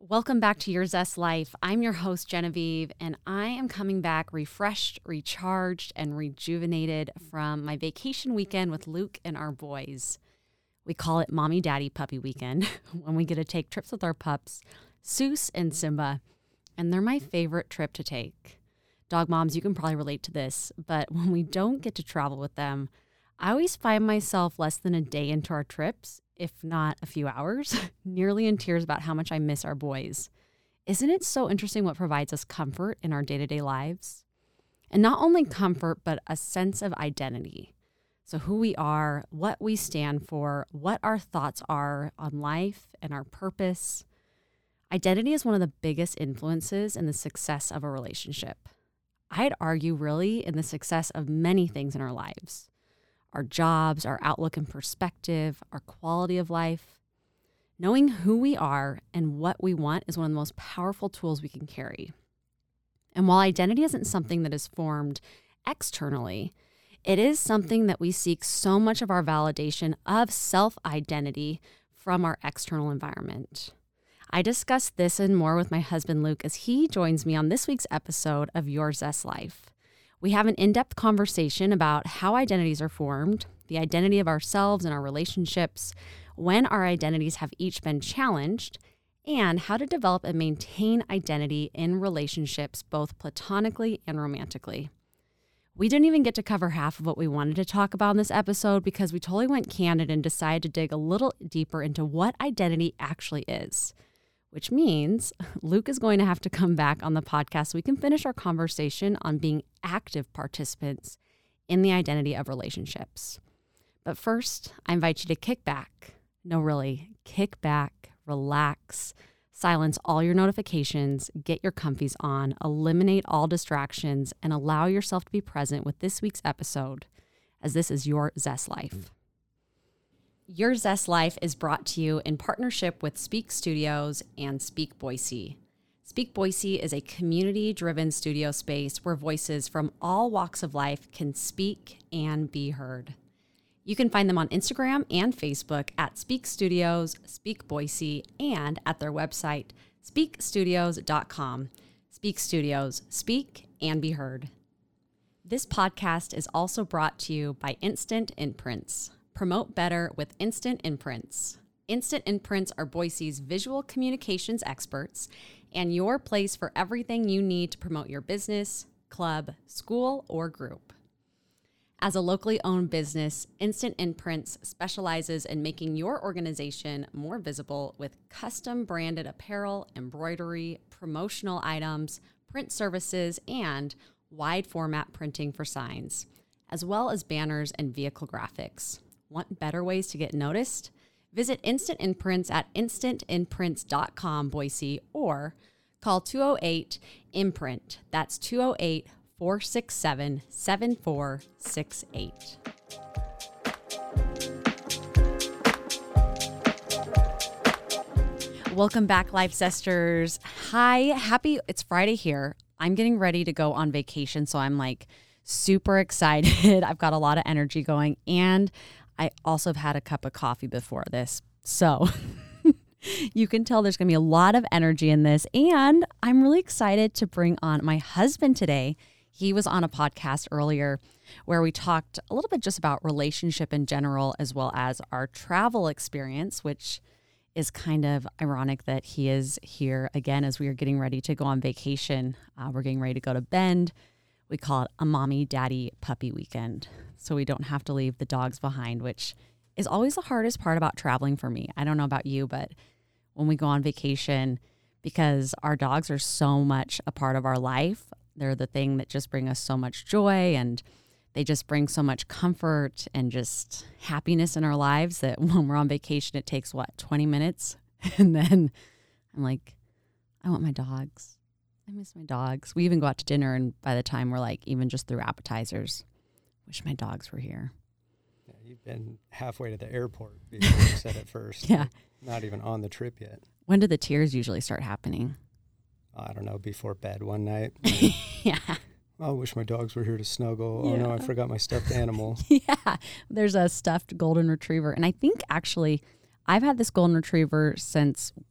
Welcome back to Your Zest Life. I'm your host, Genevieve, and I am coming back refreshed, recharged, and rejuvenated from my vacation weekend with Luke and our boys. We call it Mommy Daddy Puppy Weekend when we get to take trips with our pups, Seuss and Simba, and they're my favorite trip to take. Dog moms, you can probably relate to this, but when we don't get to travel with them, I always find myself less than a day into our trips, if not a few hours, nearly in tears about how much I miss our boys. Isn't it so interesting what provides us comfort in our day-to-day lives? And not only comfort, but a sense of identity. So who we are, what we stand for, what our thoughts are on life and our purpose. Identity is one of the biggest influences in the success of a relationship. I'd argue really in the success of many things in our lives. Our jobs, our outlook and perspective, our quality of life. Knowing who we are and what we want is one of the most powerful tools we can carry. And while identity isn't something that is formed externally, it is something that we seek so much of our validation of self-identity from our external environment. I discuss this and more with my husband, Luke, as he joins me on this week's episode of Your Zest Life. We have an in-depth conversation about how identities are formed, the identity of ourselves and our relationships, when our identities have each been challenged, and how to develop and maintain identity in relationships, both platonically and romantically. We didn't even get to cover half of what we wanted to talk about in this episode because we totally went candid and decided to dig a little deeper into what identity actually is. Which means Luke is going to have to come back on the podcast so we can finish our conversation on being active participants in the identity of relationships. But first, I invite you to kick back, relax, silence all your notifications, get your comfies on, eliminate all distractions, and allow yourself to be present with this week's episode, as this is Your Zest Life. Your Zest Life is brought to you in partnership with Speak Studios and Speak Boise. Speak Boise is a community-driven studio space where voices from all walks of life can speak and be heard. You can find them on Instagram and Facebook at Speak Studios, Speak Boise, and at their website, speakstudios.com. Speak Studios, speak and be heard. This podcast is also brought to you by Instant Imprints. Promote better with Instant Imprints. Instant Imprints are Boise's visual communications experts and your place for everything you need to promote your business, club, school, or group. As a locally owned business, Instant Imprints specializes in making your organization more visible with custom branded apparel, embroidery, promotional items, print services, and wide format printing for signs, as well as banners and vehicle graphics. Want better ways to get noticed? Visit Instant Imprints at instantimprints.com, Boise, or call 208-IMPRINT. That's 208-467-7468. Welcome back, Life Zesters. Hi, it's Friday here. I'm getting ready to go on vacation, so I'm super excited. I've got a lot of energy going, and I also have had a cup of coffee before this. So you can tell there's going to be a lot of energy in this. And I'm really excited to bring on my husband today. He was on a podcast earlier where we talked a little bit just about relationship in general, as well as our travel experience, which is kind of ironic that he is here again as we are getting ready to go on vacation. We're getting ready to go to Bend. We call it a Mommy Daddy Puppy Weekend, so we don't have to leave the dogs behind, which is always the hardest part about traveling for me. I don't know about you, but when we go on vacation, because our dogs are so much a part of our life, they're the thing that just bring us so much joy, and they just bring so much comfort and just happiness in our lives that when we're on vacation, it takes, 20 minutes? And then I'm like, I want my dogs. I miss my dogs. We even go out to dinner, and by the time we're even just through appetizers, wish my dogs were here. Yeah, you've been halfway to the airport before you said it first. Yeah. Not even on the trip yet. When do the tears usually start happening? I don't know, before bed one night. Yeah. I wish my dogs were here to snuggle. Yeah. Oh no, I forgot my stuffed animal. Yeah. There's a stuffed golden retriever. And I think actually I've had this golden retriever since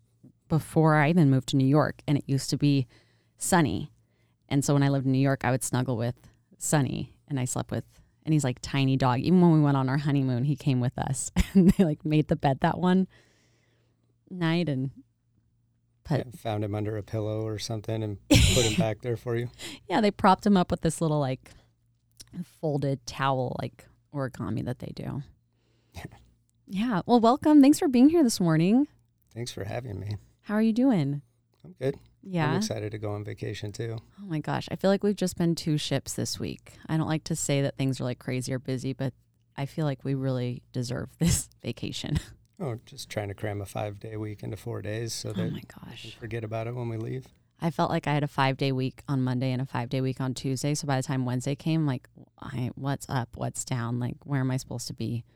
before I even moved to New York, and it used to be Sunny. And so when I lived in New York, I would snuggle with Sunny, and I slept with, and he's like tiny dog. Even when we went on our honeymoon, he came with us, and they like made the bed that one night and found him under a pillow or something and put him back there for you. Yeah, they propped him up with this little like folded towel like origami that they do. Yeah. Well, welcome. Thanks for being here this morning. Thanks for having me. How are you doing? I'm good. Yeah. I'm excited to go on vacation too. Oh my gosh. I feel like we've just been 2 ships this week. I don't like to say that things are like crazy or busy, but I feel like we really deserve this vacation. Oh, just trying to cram a 5-day week into 4 days so that my gosh, we can forget about it when we leave. I felt like I had a 5-day week on Monday and a 5-day week on Tuesday. So by the time Wednesday came, I'm like, what's up? What's down? Like, where am I supposed to be?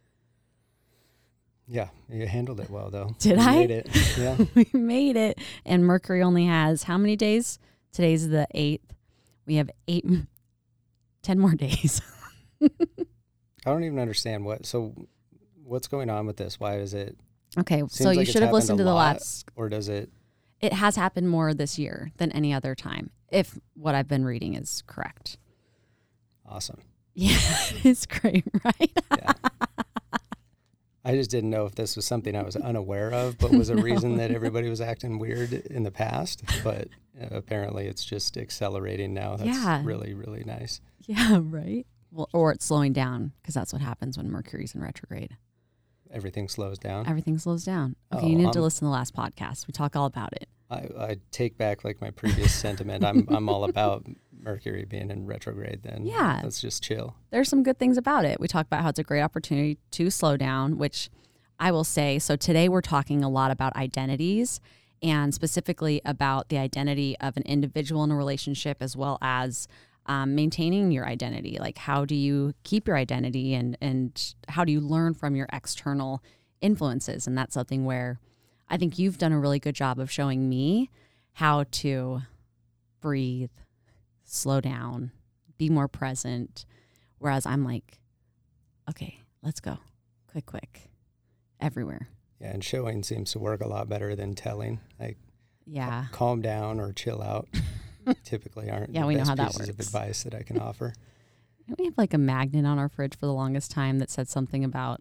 Yeah, you handled it well, though. Did I? Made it. Yeah. We made it. And Mercury only has how many days? Today's the 8th. We have 10 more days. I don't even understand what's going on with this. Why is it? Okay, so you should have listened to the last. Or does it? It has happened more this year than any other time, if what I've been reading is correct. Awesome. Yeah, it's great, right? Yeah. I just didn't know if this was something I was unaware of, but was a reason that everybody was acting weird in the past. But apparently it's just accelerating now. That's really, really nice. Yeah, right? Well, or it's slowing down, because that's what happens when Mercury's in retrograde. Everything slows down? Everything slows down. Okay, you need to listen to the last podcast. We talk all about it. I take back like my previous sentiment. I'm all about Mercury being in retrograde then. Yeah. Let's just chill. There's some good things about it. We talk about how it's a great opportunity to slow down, which I will say. So today we're talking a lot about identities, and specifically about the identity of an individual in a relationship, as well as maintaining your identity. Like, how do you keep your identity, and how do you learn from your external influences? And that's something where I think you've done a really good job of showing me how to breathe, slow down, be more present. Whereas I'm like, okay, let's go. Quick, everywhere. Yeah, and showing seems to work a lot better than telling. Like, yeah, calm down or chill out. Typically aren't we know how that works. Of advice that I can offer. We have like a magnet on our fridge for the longest time that said something about,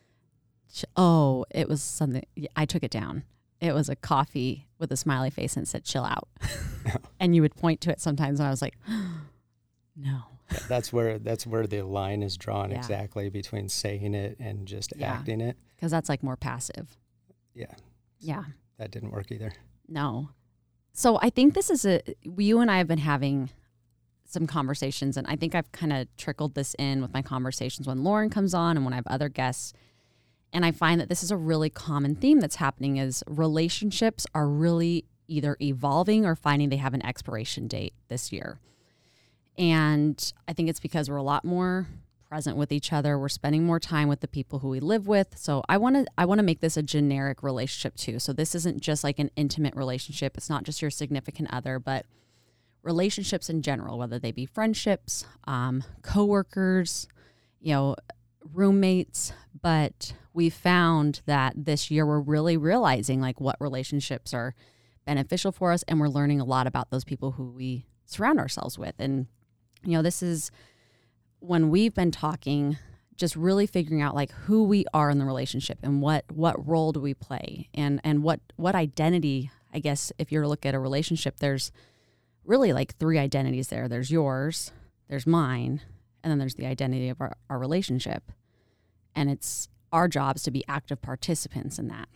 it was something, I took it down. It was a coffee with a smiley face and it said, chill out. And you would point to it sometimes and I was like, no. Yeah, that's where the line is drawn exactly between saying it and just acting it. Because that's like more passive. Yeah. Yeah. That didn't work either. No. So I think this is you and I have been having some conversations, and I think I've kind of trickled this in with my conversations when Lauren comes on and when I have other guests. And I find that this is a really common theme that's happening, is relationships are really either evolving or finding they have an expiration date this year. And I think it's because we're a lot more present with each other. We're spending more time with the people who we live with. So I want to make this a generic relationship too. So this isn't just like an intimate relationship. It's not just your significant other, but relationships in general, whether they be friendships, coworkers, roommates. But we found that this year we're really realizing like what relationships are beneficial for us, and we're learning a lot about those people who we surround ourselves with. And this is when we've been talking, just really figuring out like who we are in the relationship and what role do we play, and what identity. I guess if you're to look at a relationship, there's really like 3 identities there. There's yours, there's mine, and then there's the identity of our relationship. And it's our jobs to be active participants in that.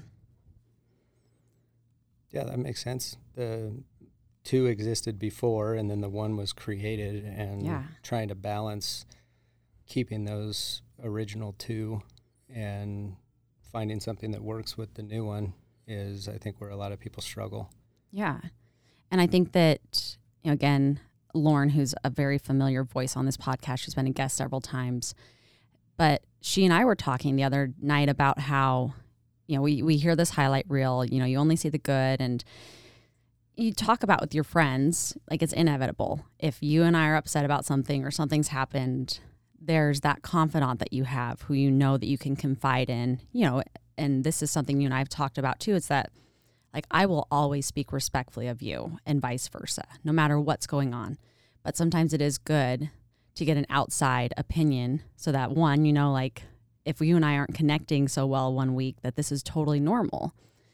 Yeah, that makes sense. The 2 existed before, and then the 1 was created, and trying to balance keeping those original 2 and finding something that works with the new one is, I think, where a lot of people struggle. Yeah. And I think that, again, Lauren, who's a very familiar voice on this podcast, she's been a guest several times, but she and I were talking the other night about how, we hear this highlight reel, you only see the good, and you talk about with your friends, like it's inevitable. If you and I are upset about something or something's happened, there's that confidant that you have who that you can confide in, and this is something you and I have talked about too. It's that Like, I will always speak respectfully of you and vice versa, no matter what's going on. But sometimes it is good to get an outside opinion so that, one, like, if you and I aren't connecting so well one week, that this is totally normal.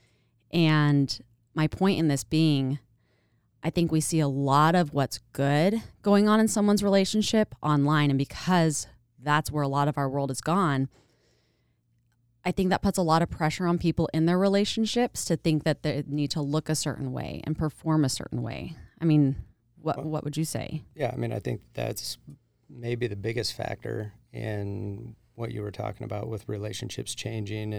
And my point in this being, I think we see a lot of what's good going on in someone's relationship online. And because that's where a lot of our world is gone, I think that puts a lot of pressure on people in their relationships to think that they need to look a certain way and perform a certain way. I mean, what would you say? Yeah, I mean, I think that's maybe the biggest factor in what you were talking about with relationships changing,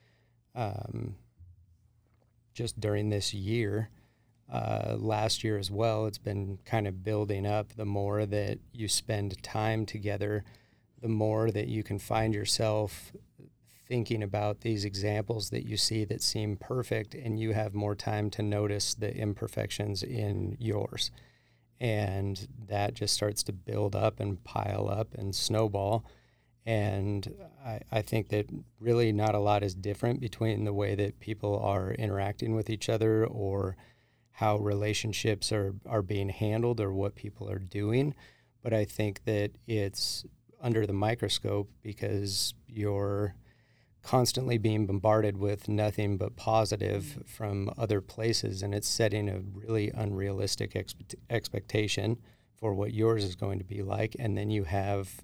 and just during this year, last year as well, it's been kind of building up. The more that you spend time together, the more that you can find yourself thinking about these examples that you see that seem perfect, and you have more time to notice the imperfections in yours. And that just starts to build up and pile up and snowball. And I think that really not a lot is different between the way that people are interacting with each other or how relationships are being handled or what people are doing. But I think that it's under the microscope because you're constantly being bombarded with nothing but positive from other places, and it's setting a really unrealistic expectation for what yours is going to be like. And then you have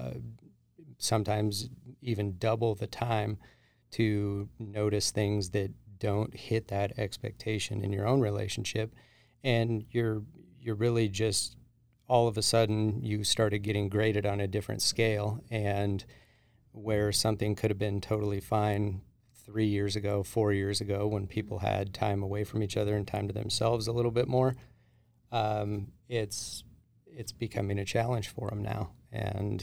sometimes even double the time to notice things that don't hit that expectation in your own relationship, and you're really just all of a sudden you started getting graded on a different scale. And where something could have been totally fine 3 years ago, 4 years ago, when people had time away from each other and time to themselves a little bit more, it's becoming a challenge for them now. And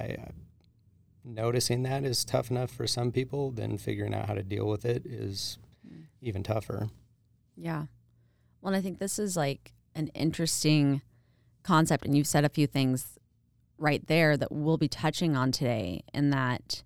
noticing that is tough enough for some people, then figuring out how to deal with it is even tougher. Yeah. Well, and I think this is like an interesting concept, and you've said a few things right there that we'll be touching on today. And that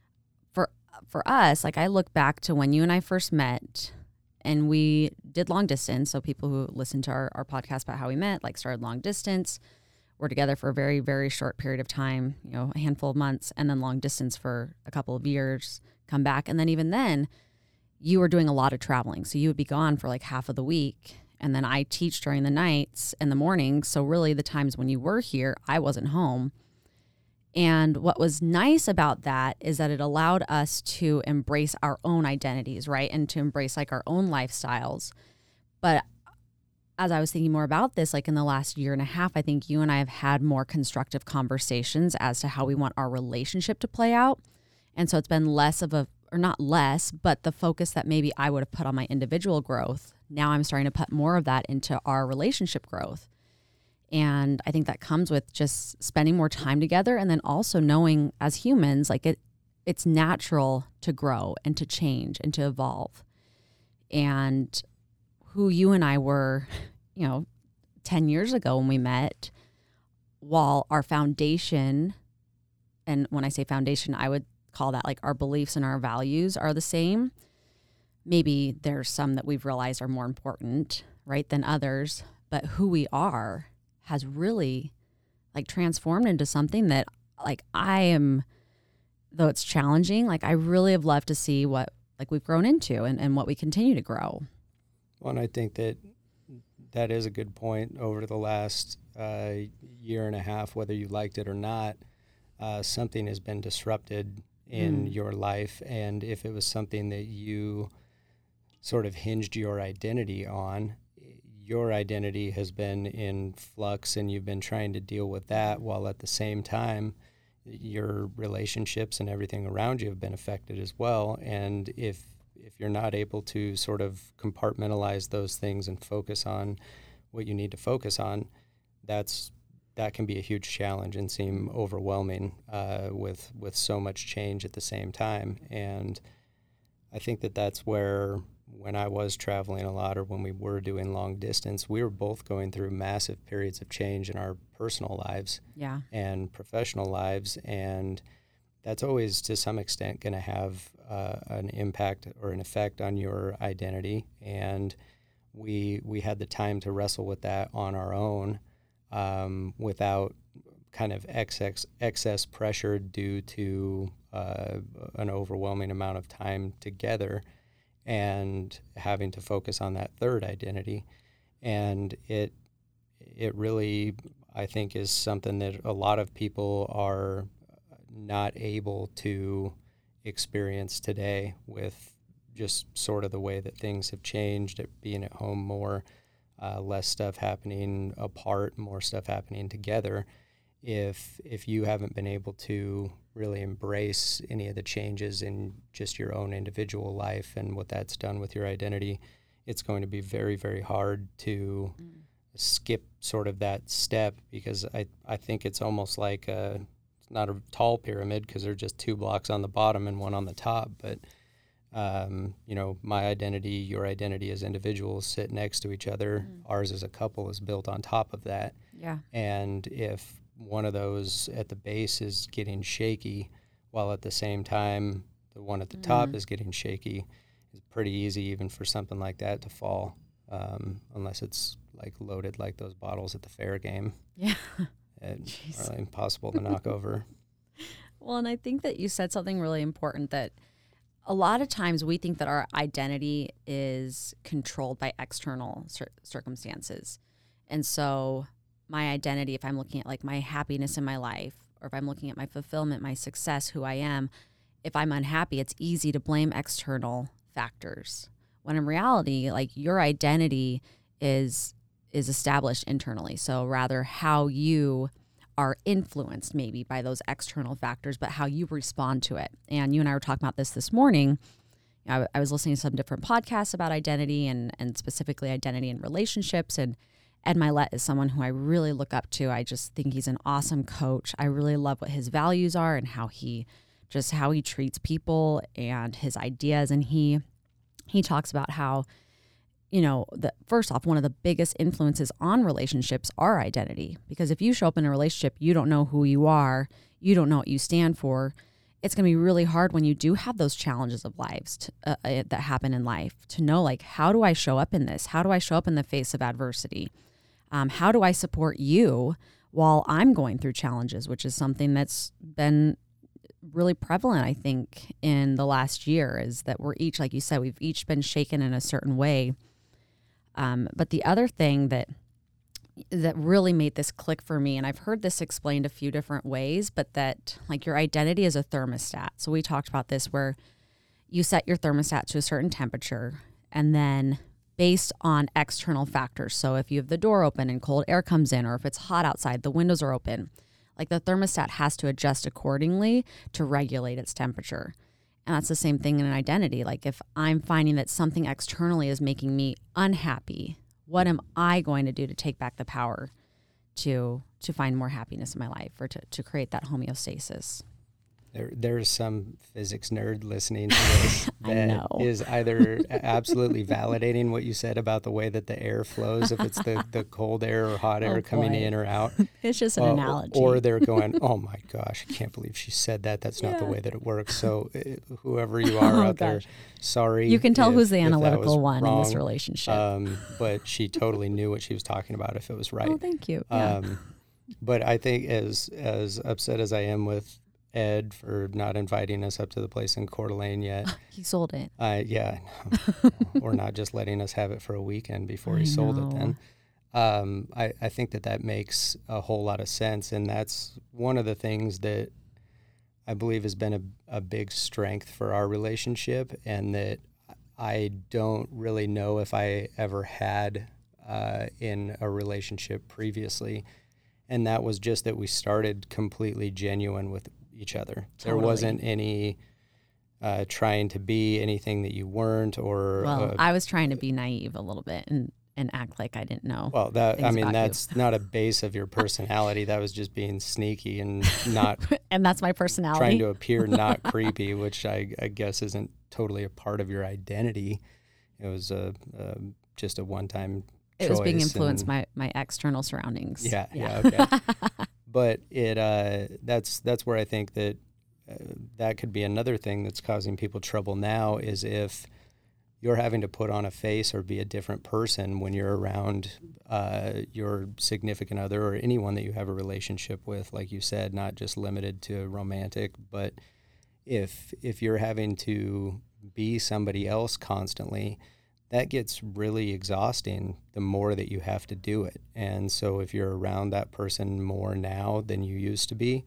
for us, like, I look back to when you and I first met, and we did long distance. So people who listen to our podcast about how we met, like, started long distance. We're together for a very, very short period of time, a handful of months, and then long distance for a couple of years, come back. And then even then, you were doing a lot of traveling. So you would be gone for like half of the week. And then I teach during the nights and the mornings. So really the times when you were here, I wasn't home. And what was nice about that is that it allowed us to embrace our own identities, right? And to embrace like our own lifestyles. But as I was thinking more about this, like in the last year and a half, I think you and I have had more constructive conversations as to how we want our relationship to play out. And so it's been less of or not less, but the focus that maybe I would have put on my individual growth, now I'm starting to put more of that into our relationship growth. And I think that comes with just spending more time together, and then also knowing as humans, like it's natural to grow and to change and to evolve. And who you and I were, 10 years ago when we met, while our foundation, and when I say foundation, I would call that like our beliefs and our values are the same. Maybe there's some that we've realized are more important, right, than others, but who we are has really like transformed into something that like I am, though it's challenging, like I really have loved to see what like we've grown into and what we continue to grow. Well, and I think that is a good point. Over the last year and a half, whether you liked it or not, something has been disrupted in your life. And if it was something that you sort of hinged your identity on, your identity has been in flux, and you've been trying to deal with that, while at the same time your relationships and everything around you have been affected as well. And if you're not able to sort of compartmentalize those things and focus on what you need to focus on, that can be a huge challenge and seem overwhelming with so much change at the same time. And I think that's where, when I was traveling a lot, or when we were doing long distance, we were both going through massive periods of change in our personal lives and professional lives. And that's always to some extent going to have an impact or an effect on your identity. And we had the time to wrestle with that on our own without kind of excess pressure due to an overwhelming amount of time together and having to focus on that third identity. And it really, I think, is something that a lot of people are not able to experience today with just sort of the way that things have changed, being at home more, less stuff happening apart, more stuff happening together. If you haven't been able to really embrace any of the changes in just your own individual life and what that's done with your identity, it's going to be very, very hard to skip sort of that step, because I think it's almost like it's not a tall pyramid because there's just 2 blocks on the bottom and 1 on the top, but my identity, your identity as individuals sit next to each other. Ours as a couple is built on top of that. Yeah. And if one of those at the base is getting shaky, while at the same time the one at the top is getting shaky, it's pretty easy even for something like that to fall, unless it's like loaded like those bottles at the fair game. Yeah. It's really impossible to knock over. Well, and I think that you said something really important, that a lot of times we think that our identity is controlled by external circumstances. And so my identity, if I'm looking at like my happiness in my life, or if I'm looking at my fulfillment, my success, who I am, if I'm unhappy, it's easy to blame external factors. When in reality, like your identity is established internally. So rather how you are influenced maybe by those external factors, but how you respond to it. And you and I were talking about this morning. I was listening to some different podcasts about identity and specifically identity in relationships. And Ed Mylett is someone who I really look up to. I just think he's an awesome coach. I really love what his values are and how he treats people and his ideas. And he talks about how, first off, one of the biggest influences on relationships are identity. Because if you show up in a relationship, you don't know who you are, you don't know what you stand for, it's going to be really hard when you do have those challenges of lives that happen in life to know, like, how do I show up in this? How do I show up in the face of adversity? How do I support you while I'm going through challenges, which is something that's been really prevalent, I think, in the last year, is that we're each, like you said, we've each been shaken in a certain way. But the other thing that really made this click for me, and I've heard this explained a few different ways, but that like your identity is a thermostat. So we talked about this where you set your thermostat to a certain temperature, and then based on external factors. So if you have the door open and cold air comes in, or if it's hot outside, the windows are open, like the thermostat has to adjust accordingly to regulate its temperature. And that's the same thing in an identity. Like if I'm finding that something externally is making me unhappy, what am I going to do to take back the power to find more happiness in my life, or to create that homeostasis? There's some physics nerd listening to this that is either absolutely validating what you said about the way that the air flows, if it's the cold air or hot air coming in or out. It's just an analogy. Or they're going, oh my gosh, I can't believe she said that. That's not the way that it works. So whoever you are out there, sorry. You can tell who's the analytical one in this relationship. But she totally knew what she was talking about if it was right. Oh, thank you. But I think as upset as I am with Ed for not inviting us up to the place in Coeur d'Alene yet. He sold it. Or not just letting us have it for a weekend before he sold it then. I think that makes a whole lot of sense, and that's one of the things that I believe has been a big strength for our relationship, and that I don't really know if I ever had in a relationship previously. And that was just that we started completely genuine with each other. Totally. There wasn't any trying to be anything that you weren't, or I was trying to be naive a little bit and act like I didn't know. Well, that's not a base of your personality. That was just being sneaky and not. And that's my personality. Trying to appear not creepy, which I guess isn't totally a part of your identity. It was just a one-time. It was being influenced by my external surroundings. Yeah, okay. But that's where I think that that could be another thing that's causing people trouble now, is if you're having to put on a face or be a different person when you're around your significant other or anyone that you have a relationship with, like you said, not just limited to romantic, but if you're having to be somebody else constantly, that gets really exhausting the more that you have to do it. And so if you're around that person more now than you used to be,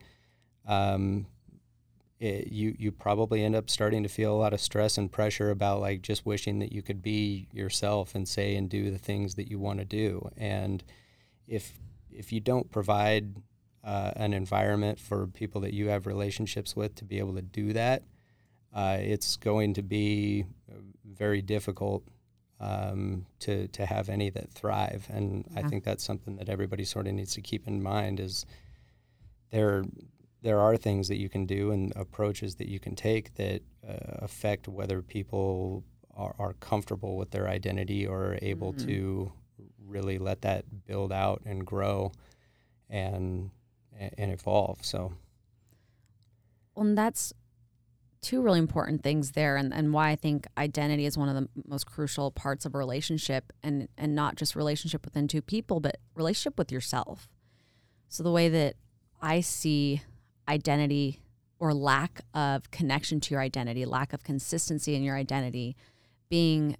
you probably end up starting to feel a lot of stress and pressure about like just wishing that you could be yourself and say and do the things that you want to do. And if you don't provide an environment for people that you have relationships with to be able to do that, it's going to be very difficult to have any that thrive. And I think that's something that everybody sort of needs to keep in mind, is there are things that you can do and approaches that you can take that affect whether people are comfortable with their identity or are able to really let that build out and grow and evolve. So, well, and that's two really important things there, and why I think identity is one of the most crucial parts of a relationship, and not just relationship within two people, but relationship with yourself. So the way that I see identity, or lack of connection to your identity, lack of consistency in your identity being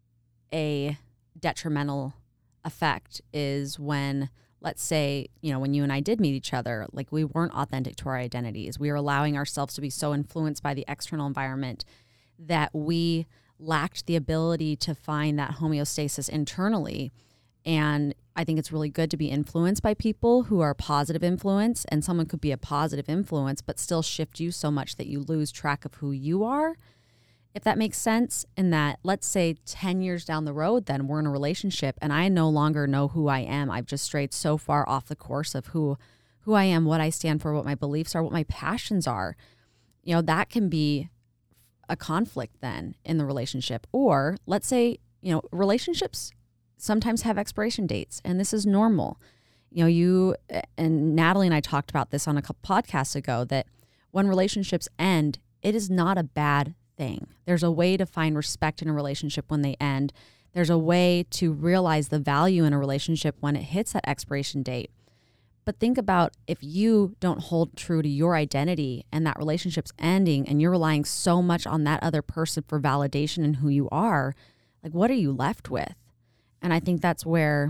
a detrimental effect, is when, let's say, when you and I did meet each other, like we weren't authentic to our identities. We were allowing ourselves to be so influenced by the external environment that we lacked the ability to find that homeostasis internally. And I think it's really good to be influenced by people who are positive influence, and someone could be a positive influence but still shift you so much that you lose track of who you are, if that makes sense. And that, let's say 10 years down the road, then we're in a relationship and I no longer know who I am. I've just strayed so far off the course of who I am, what I stand for, what my beliefs are, what my passions are. That can be a conflict then in the relationship. Or let's say, relationships sometimes have expiration dates, and this is normal. You and Natalie and I talked about this on a couple podcasts ago, that when relationships end, it is not a bad thing. There's a way to find respect in a relationship when they end. There's a way to realize the value in a relationship when it hits that expiration date. But think about if you don't hold true to your identity and that relationship's ending and you're relying so much on that other person for validation in who you are, like what are you left with? And I think that's where,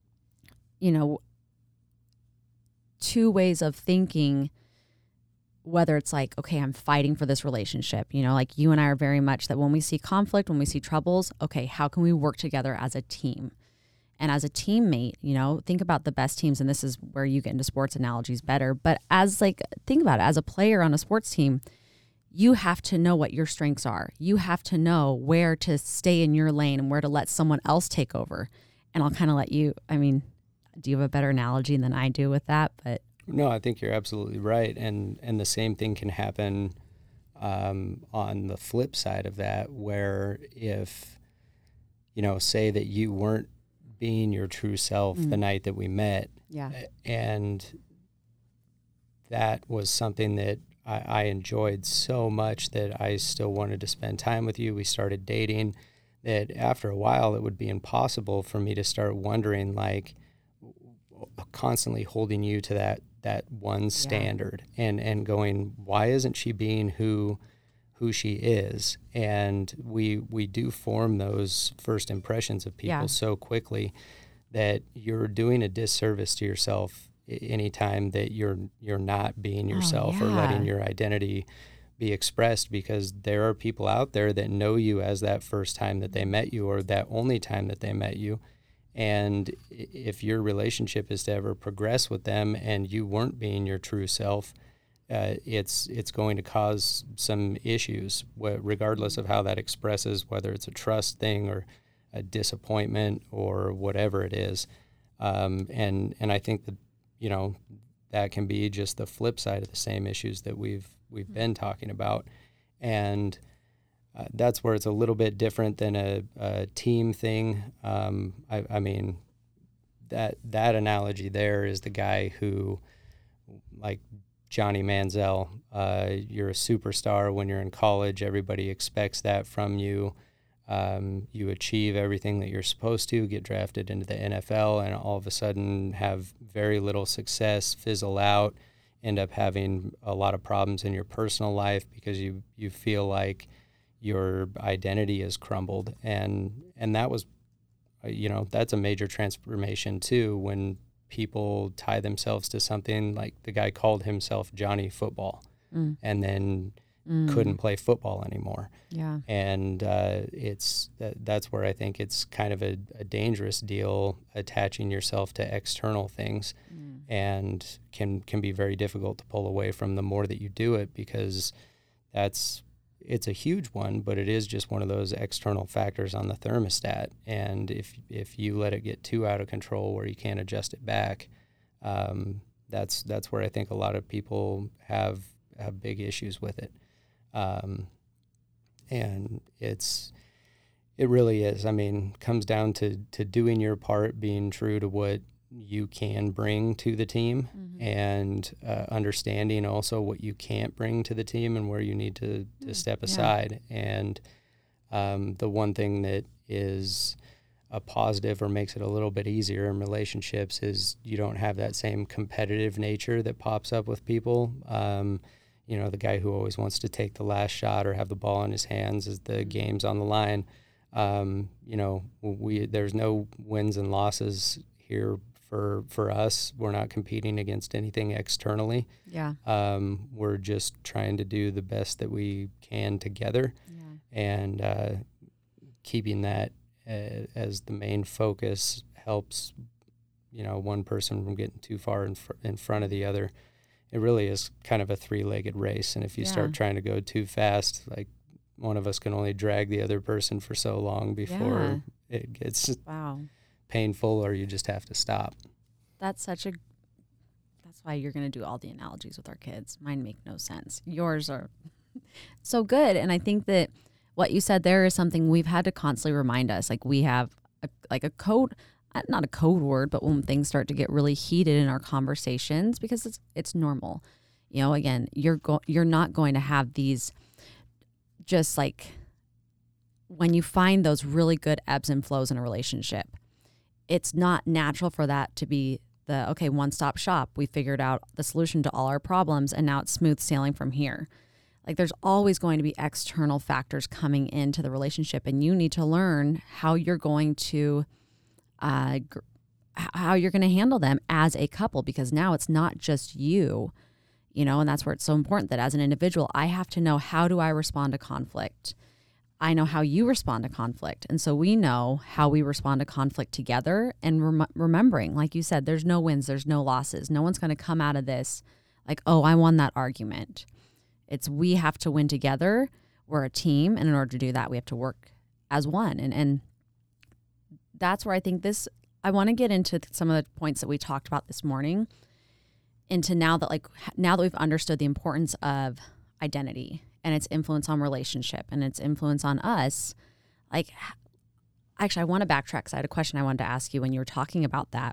two ways of thinking, whether it's like, okay, I'm fighting for this relationship, like you and I are very much that when we see conflict, when we see troubles, okay, how can we work together as a team? And as a teammate, think about the best teams, and this is where you get into sports analogies better, but think about it, as a player on a sports team, you have to know what your strengths are. You have to know where to stay in your lane and where to let someone else take over. And I'll kind of let you, do you have a better analogy than I do with that? But no, I think you're absolutely right. And the same thing can happen on the flip side of that, where if, say that you weren't being your true self the night that we met, and that was something that I enjoyed so much that I still wanted to spend time with you. We started dating, that after a while it would be impossible for me to start wondering, like, constantly holding you to that one standard and going, why isn't she being who she is? And we do form those first impressions of people so quickly that you're doing a disservice to yourself anytime that you're not being yourself or letting your identity be expressed, because there are people out there that know you as that first time that they met you or that only time that they met you. And if your relationship is to ever progress with them and you weren't being your true self, it's going to cause some issues, regardless of how that expresses, whether it's a trust thing or a disappointment or whatever it is. And I think that, that can be just the flip side of the same issues that we've been talking about. And that's where it's a little bit different than a team thing. I mean, that analogy there is the guy who, like, Johnny Manziel. You're a superstar when you're in college. Everybody expects that from you. You achieve everything that you're supposed to, get drafted into the NFL, and all of a sudden have very little success, fizzle out, end up having a lot of problems in your personal life because you feel like your identity is crumbled. And that was, that's a major transformation too, when people tie themselves to something. Like the guy called himself Johnny Football and then couldn't play football anymore. Yeah. And that's where I think it's kind of a dangerous deal, attaching yourself to external things, and can be very difficult to pull away from the more that you do it, because it's a huge one, but it is just one of those external factors on the thermostat. And if you let it get too out of control where you can't adjust it back, that's where I think a lot of people have big issues with it. And it really is. I mean, comes down to doing your part, being true to what you can bring to the team, and understanding also what you can't bring to the team and where you need to step aside. And the one thing that is a positive or makes it a little bit easier in relationships is you don't have that same competitive nature that pops up with people. The guy who always wants to take the last shot or have the ball in his hands as the game's on the line. There's no wins and losses here for us. We're not competing against anything externally. Yeah. We're just trying to do the best that we can together, and keeping that as the main focus helps, one person from getting too far in front of the other. It really is kind of a three-legged race, and if you start trying to go too fast, like one of us can only drag the other person for so long before it gets painful, or you just have to stop. That's why you're going to do all the analogies with our kids. Mine make no sense. Yours are so good. And I think that what you said there is something we've had to constantly remind us. Like we have a code, not a code word, but when things start to get really heated in our conversations, because it's normal. Again, you're not going to have these, just like when you find those really good ebbs and flows in a relationship, it's not natural for that to be one-stop shop. We figured out the solution to all our problems, and now it's smooth sailing from here. Like there's always going to be external factors coming into the relationship, and you need to learn how you're going to handle them as a couple, because now it's not just you, and that's where it's so important that as an individual, I have to know, how do I respond to conflict? I know how you respond to conflict. And so we know how we respond to conflict together, and remembering, like you said, there's no wins, there's no losses. No one's going to come out of this like, oh, I won that argument. We have to win together. We're a team. And in order to do that, we have to work as one. And that's where I think I want to get into some of the points that we talked about this morning, into now that we've understood the importance of identity and its influence on relationship and its influence on us. Like, actually, I want to backtrack because I had a question I wanted to ask you when you were talking about that.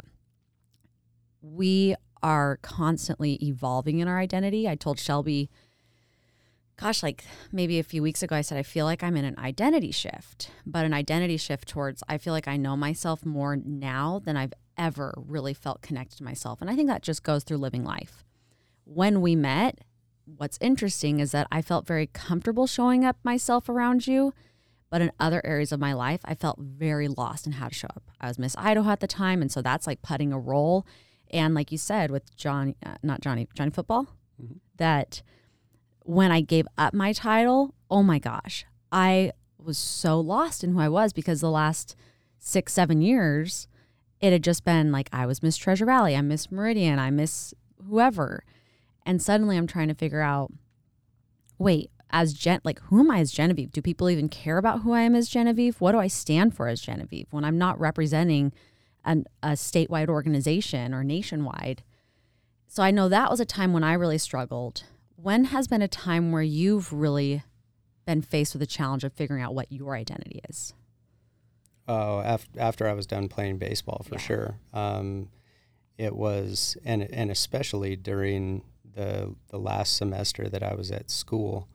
We are constantly evolving in our identity. I told Shelby, maybe a few weeks ago, I said, I feel like I'm in an identity shift, but an identity shift towards, I feel like I know myself more now than I've ever really felt connected to myself. And I think that just goes through living life. When we met, what's interesting is that I felt very comfortable showing up myself around you, but in other areas of my life, I felt very lost in how to show up. I was Miss Idaho at the time, and so that's like putting a role. And like you said with Johnny Football, that when I gave up my title, oh my gosh, I was so lost in who I was, because the last 6-7 years, it had just been like, I was Miss Treasure Valley, I'm Miss Meridian, I'm Miss whoever. And suddenly I'm trying to figure out, wait, who am I as Genevieve? Do people even care about who I am as Genevieve? What do I stand for as Genevieve when I'm not representing a statewide organization or nationwide? So I know that was a time when I really struggled. When has been a time where you've really been faced with the challenge of figuring out what your identity is? Oh, after I was done playing baseball, for sure. It was, and especially during the last semester that I was at school,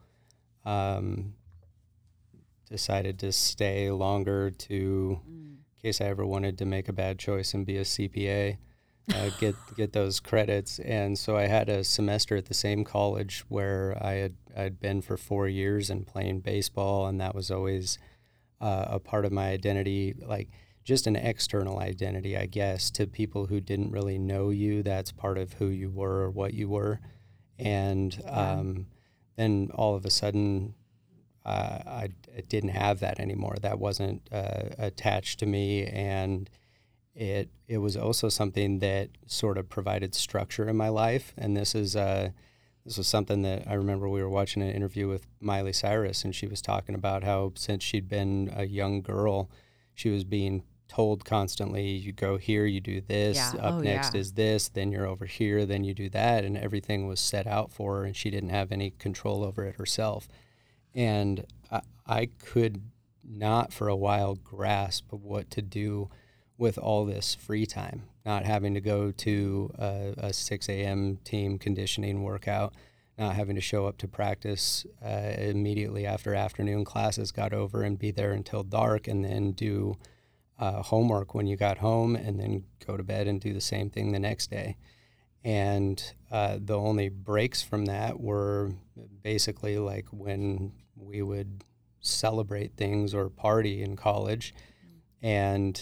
decided to stay longer in case I ever wanted to make a bad choice and be a CPA, get those credits. And so I had a semester at the same college where I'd been for 4 years and playing baseball, and that was always a part of my identity, like just an external identity, I guess, to people who didn't really know you. That's part of who you were or what you were. And then all of a sudden, I didn't have that anymore. That wasn't attached to me, and it was also something that sort of provided structure in my life. And this was something that I remember we were watching an interview with Miley Cyrus, and she was talking about how since she'd been a young girl, she was being told constantly, you go here, you do this, next is this, then you're over here, then you do that, and everything was set out for her, and she didn't have any control over it herself. And I could not for a while grasp what to do with all this free time, not having to go to a 6 a.m. team conditioning workout, not having to show up to practice immediately after afternoon classes got over and be there until dark, and then do homework when you got home, and then go to bed and do the same thing the next day. And the only breaks from that were basically like when we would celebrate things or party in college. And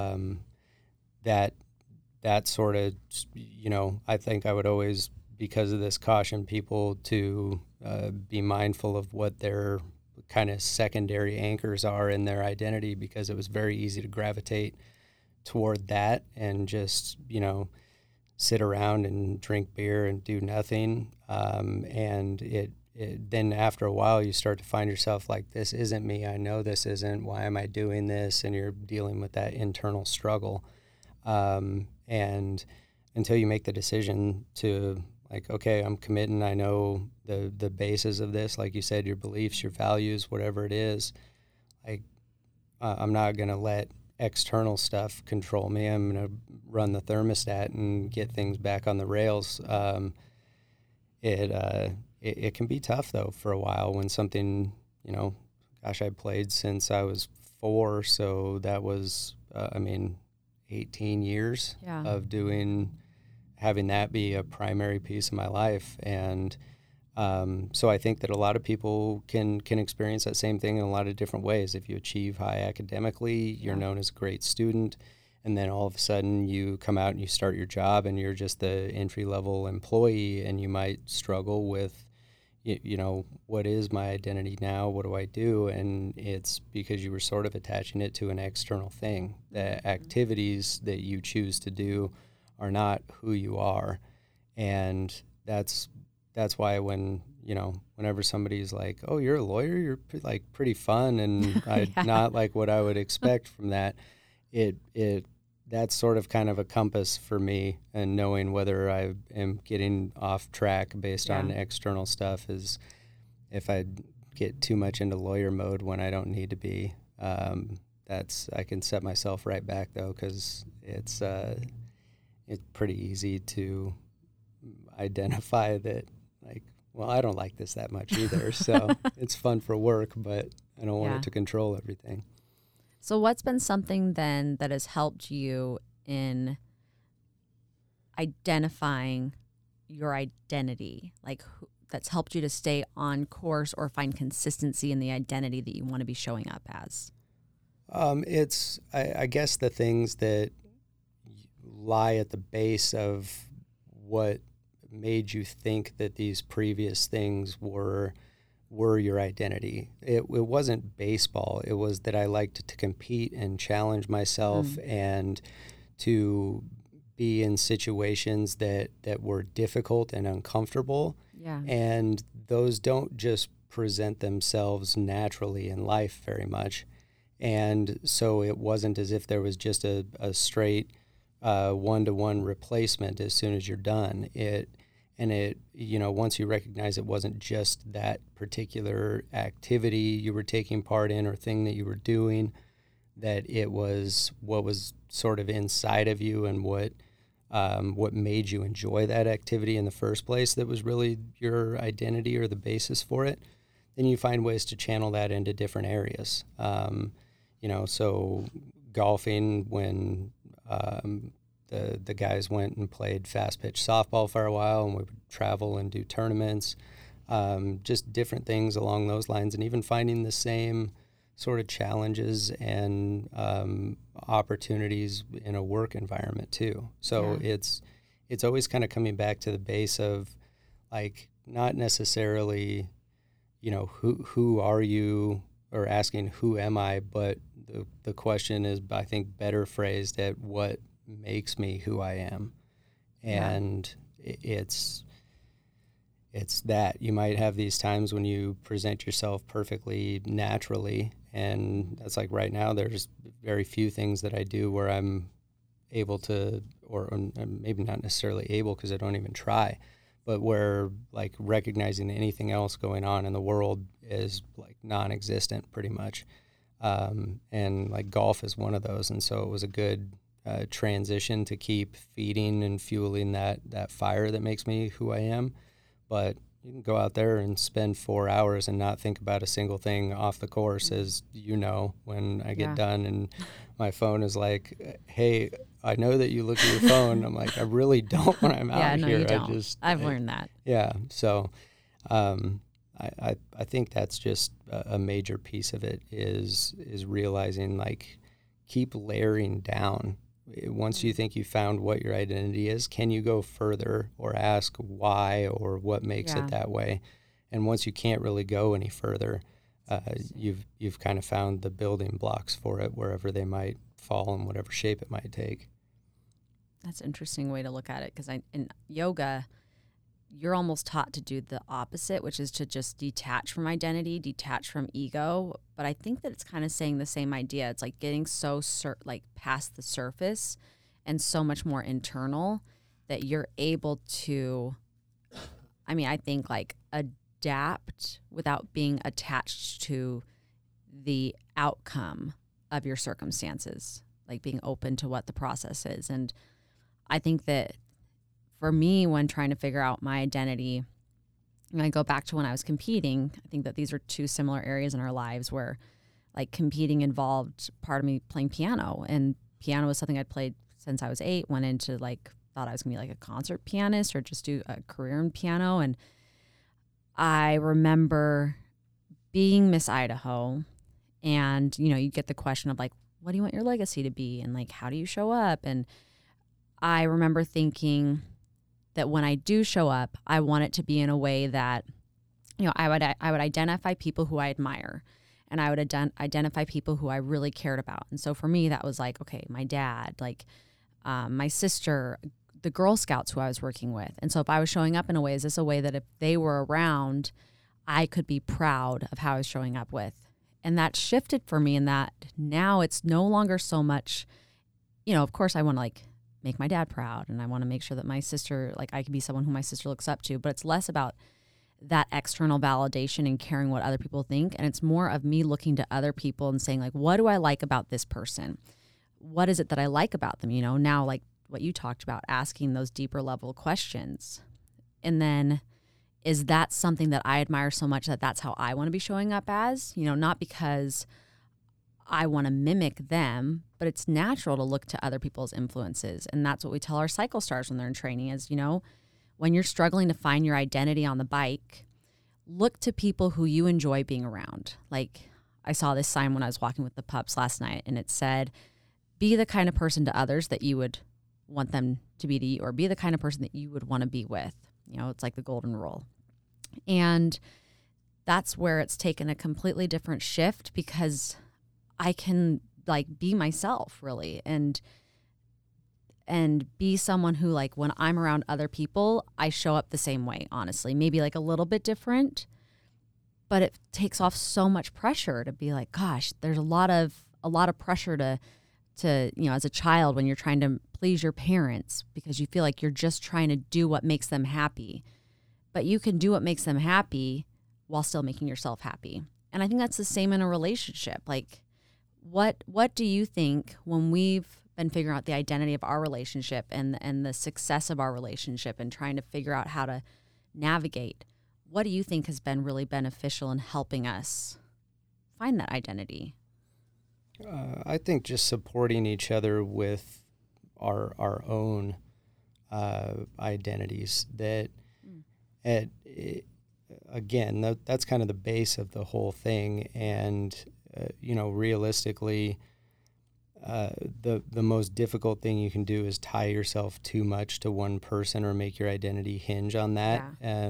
that sort of, I think I would always, because of this, caution people to be mindful of what their kind of secondary anchors are in their identity, because it was very easy to gravitate toward that and just, sit around and drink beer and do nothing. And it then after a while you start to find yourself like, this isn't me. I know this isn't. Why am I doing this? And you're dealing with that internal struggle. And until you make the decision to like, okay, I'm committing. I know the basis of this, like you said, your beliefs, your values, whatever it is, like I'm not going to let external stuff control me. I'm going to run the thermostat and get things back on the rails. It can be tough though for a while when something, I played since I was 4. So that was, 18 years of having that be a primary piece of my life. And so I think that a lot of people can experience that same thing in a lot of different ways. If you achieve high academically, you're known as a great student, and then all of a sudden you come out and you start your job and you're just the entry-level employee, and you might struggle with, what is my identity now? What do I do? And it's because you were sort of attaching it to an external thing. The activities that you choose to do are not who you are. And that's whenever somebody's like, oh, you're a lawyer, you're pretty fun, and not like what I would expect from that. That's sort of kind of a compass for me, and knowing whether I am getting off track based on external stuff is if I get too much into lawyer mode when I don't need to be. I can set myself right back though, because it's pretty easy to identify that, like, well, I don't like this that much either. So it's fun for work, but I don't want it to control everything. So what's been something then that has helped you in identifying your identity, that's helped you to stay on course or find consistency in the identity that you want to be showing up as? It's, I guess, the things that lie at the base of what made you think that these previous things were your identity. It wasn't baseball. It was that I liked to compete and challenge myself and to be in situations that were difficult and uncomfortable. Yeah. And those don't just present themselves naturally in life very much. And so it wasn't as if there was just a straight one-to-one replacement as soon as you're done. Once you recognize it wasn't just that particular activity you were taking part in or thing that you were doing, that it was what was sort of inside of you and what what made you enjoy that activity in the first place that was really your identity or the basis for it, then you find ways to channel that into different areas. So golfing, when the guys went and played fast pitch softball for a while, and we would travel and do tournaments, just different things along those lines, and even finding the same sort of challenges and opportunities in a work environment too. So it's always kind of coming back to the base of, like, not necessarily, who are you, or asking who am I, but the question is, I think, better phrased at what makes me who I am. And it's that you might have these times when you present yourself perfectly naturally, and that's like right now there's very few things that I do where I'm able to, or maybe not necessarily able because I don't even try, but where, like, recognizing anything else going on in the world is like non-existent pretty much. And like golf is one of those. And so it was a good transition to keep feeding and fueling that fire that makes me who I am. But you can go out there and spend 4 hours and not think about a single thing off the course, as when I get done and my phone is like, hey, I know that you look at your phone. I'm like, I really don't when I'm out here. You don't. I've learned that. Yeah. So I think that's just a major piece of it is realizing, like, keep layering down. Once you think you found what your identity is, can you go further or ask why or what makes it that way? And once you can't really go any further, you've kind of found the building blocks for it wherever they might fall in whatever shape it might take. That's an interesting way to look at it, because in yoga, you're almost taught to do the opposite, which is to just detach from identity, detach from ego. But I think that it's kind of saying the same idea. It's like getting so past the surface and so much more internal that you're able to, I think, like, adapt without being attached to the outcome of your circumstances, like being open to what the process is. And I think that for me, when trying to figure out my identity, and I go back to when I was competing, I think that these are two similar areas in our lives where, like, competing involved part of me playing piano. And piano was something I'd played since I was 8, went into, like, thought I was going to be like a concert pianist or just do a career in piano. And I remember being Miss Idaho, and, you get the question of, like, what do you want your legacy to be? And, like, how do you show up? And I remember thinking that when I do show up, I want it to be in a way that, I would identify people who I admire, and I would identify people who I really cared about. And so for me, that was like, okay, my dad, like my sister, the Girl Scouts who I was working with. And so if I was showing up in a way, is this a way that if they were around, I could be proud of how I was showing up with? And that shifted for me in that now it's no longer so much, of course I want to, like, make my dad proud, and I want to make sure that my sister, like, I can be someone who my sister looks up to, but it's less about that external validation and caring what other people think. And it's more of me looking to other people and saying, like, what do I like about this person? What is it that I like about them? Now, like what you talked about, asking those deeper level questions. And then, is that something that I admire so much that that's how I want to be showing up as, not because I want to mimic them, but it's natural to look to other people's influences. And that's what we tell our cycle stars when they're in training is, when you're struggling to find your identity on the bike, look to people who you enjoy being around. Like, I saw this sign when I was walking with the pups last night, and it said, be the kind of person to others that you would want them to be to you, or be the kind of person that you would want to be with. It's like the golden rule. And that's where it's taken a completely different shift, because I can, like, be myself really and be someone who, like, when I'm around other people, I show up the same way, honestly, maybe like a little bit different, but it takes off so much pressure to be like, gosh, there's a lot of pressure to as a child when you're trying to please your parents because you feel like you're just trying to do what makes them happy, but you can do what makes them happy while still making yourself happy. And I think that's the same in a relationship. Like, what do you think when we've been figuring out the identity of our relationship and the success of our relationship and trying to figure out how to navigate. What do you think has been really beneficial in helping us find that identity? I think just supporting each other with our own identities. That again, that's kind of the base of the whole thing. And realistically, the most difficult thing you can do is tie yourself too much to one person or make your identity hinge on that. Yeah.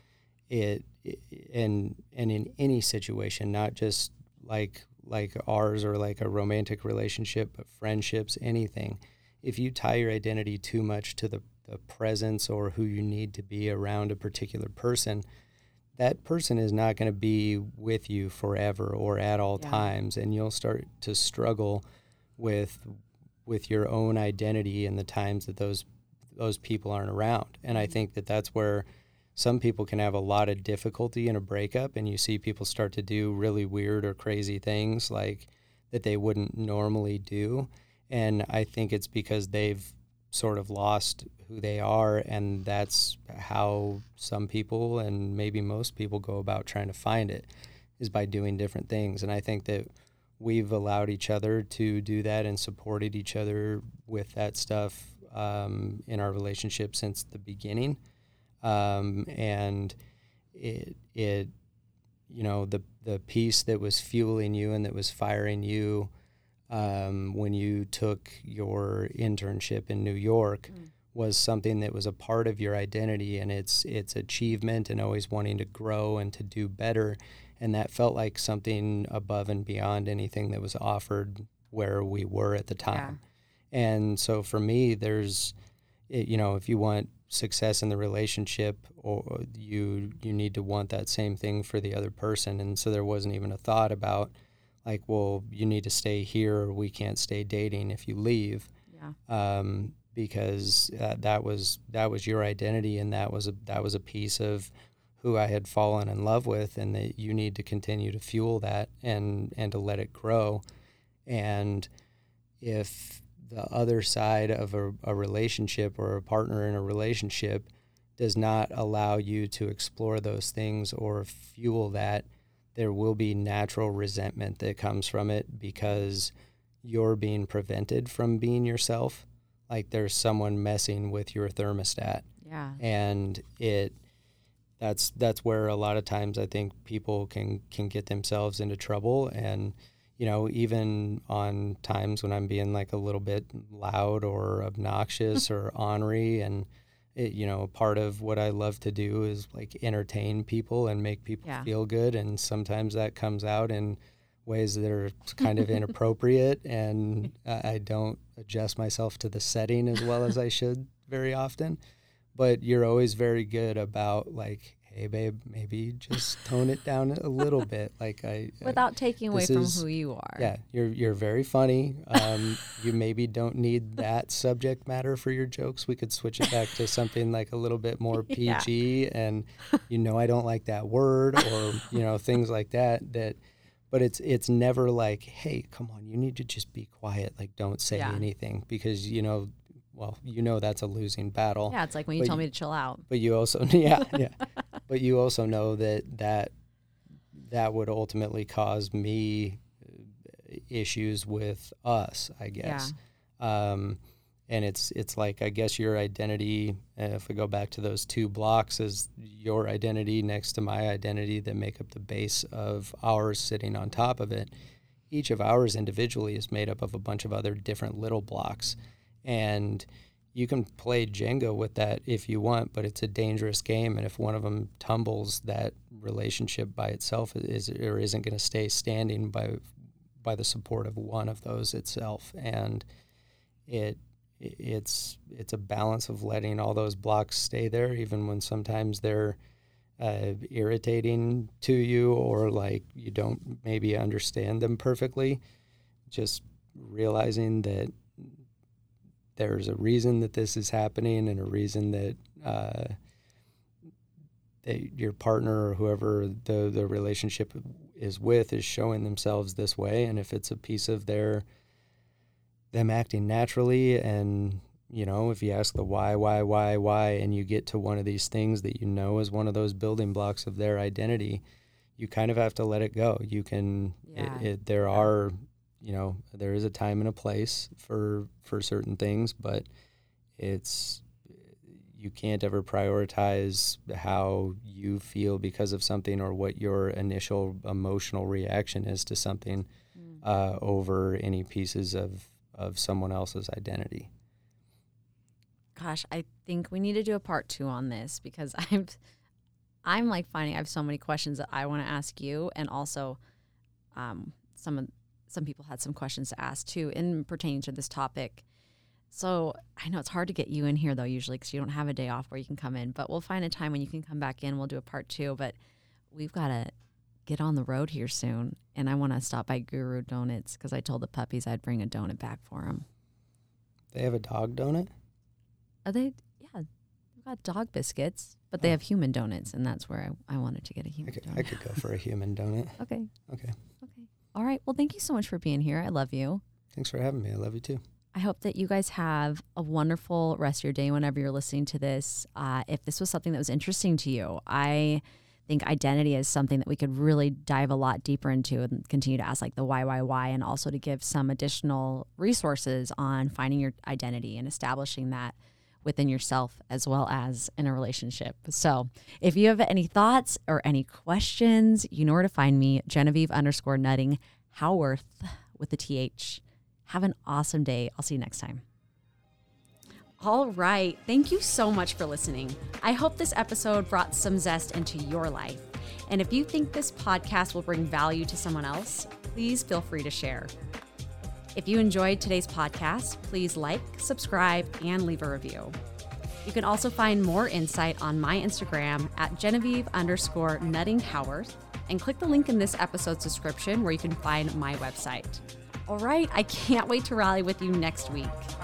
And in any situation, not just like ours or like a romantic relationship, but friendships, anything. If you tie your identity too much to the presence or who you need to be around a particular person, that person is not going to be with you forever or at all times, and you'll start to struggle with your own identity in the times that those people aren't around. And I think that's where some people can have a lot of difficulty in a breakup, and you see people start to do really weird or crazy things like that they wouldn't normally do. And I think it's because they've sort of lost who they are, and that's how some people and maybe most people go about trying to find it, is by doing different things. And I think that we've allowed each other to do that and supported each other with that stuff in our relationship since the beginning. And the piece that was fueling you and that was firing you when you took your internship in New York was something that was a part of your identity and its achievement and always wanting to grow and to do better. And that felt like something above and beyond anything that was offered where we were at the time. Yeah. And so for me, there's, if you want success in the relationship, or you need to want that same thing for the other person. And so there wasn't even a thought about like, well, you need to stay here or we can't stay dating if you leave. Yeah. Because that was your identity, and that was a piece of who I had fallen in love with, and that you need to continue to fuel that and to let it grow. And if the other side of a relationship or a partner in a relationship does not allow you to explore those things or fuel that, there will be natural resentment that comes from it because you're being prevented from being yourself. Like there's someone messing with your thermostat. Yeah. And that's where a lot of times I think people can get themselves into trouble. And, even on times when I'm being like a little bit loud or obnoxious or ornery, and part of what I love to do is like entertain people and make people feel good. And sometimes that comes out in ways that are kind of inappropriate, and I don't adjust myself to the setting as well as I should very often. But you're always very good about like, hey babe, maybe just tone it down a little bit. Like without taking away from who you are. Yeah, you're very funny. You maybe don't need that subject matter for your jokes. We could switch it back to something like a little bit more PG, and I don't like that word, or things like that. But it's never like, hey, come on, you need to just be quiet. Like, don't say anything, because that's a losing battle. Yeah, it's like when you tell me to chill out. But you also, but you also know that would ultimately cause me issues with us, I guess. Yeah. And it's like, I guess your identity, if we go back to those two blocks, is your identity next to my identity that make up the base of ours sitting on top of it. Each of ours individually is made up of a bunch of other different little blocks. And you can play Jenga with that if you want, but it's a dangerous game. And if one of them tumbles, that relationship by itself isn't going to stay standing by the support of one of those itself. And it's a balance of letting all those blocks stay there, even when sometimes they're irritating to you, or like you don't maybe understand them perfectly. Just realizing that there's a reason that this is happening, and a reason that your partner or whoever the relationship is with is showing themselves this way. And if it's a piece of their them acting naturally. And, you know, if you ask the why, and you get to one of these things that you know is one of those building blocks of their identity, you kind of have to let it go. You can, there are, you know, there is a time and a place for certain things, but you can't ever prioritize how you feel because of something or what your initial emotional reaction is to something over any pieces of someone else's identity. Gosh, I think we need to do a part 2 on this, because I'm like finding I have so many questions that I want to ask you, and also some people had some questions to ask too in pertaining to this topic. So I know it's hard to get you in here though usually, because you don't have a day off where you can come in, but we'll find a time when you can come back in. We'll do a part 2, but we've got to get on the road here soon, and I want to stop by Guru Donuts because I told the puppies I'd bring a donut back for them. They have a dog donut? Are they? Yeah, they've got dog biscuits, but they have human donuts, and that's where I wanted to get a human donut. I could go for a human donut. Okay. Okay. All right. Well, thank you so much for being here. I love you. Thanks for having me. I love you too. I hope that you guys have a wonderful rest of your day whenever you're listening to this. If this was something that was interesting to you, I think identity is something that we could really dive a lot deeper into and continue to ask like the why, and also to give some additional resources on finding your identity and establishing that within yourself as well as in a relationship. So if you have any thoughts or any questions, you know where to find me, Genevieve_Nutting Howarth with the TH. Have an awesome day. I'll see you next time. All right. Thank you so much for listening. I hope this episode brought some zest into your life. And if you think this podcast will bring value to someone else, please feel free to share. If you enjoyed today's podcast, please like, subscribe, and leave a review. You can also find more insight on my Instagram at Genevieve_Nutting Howarth, and click the link in this episode's description where you can find my website. All right, I can't wait to rally with you next week.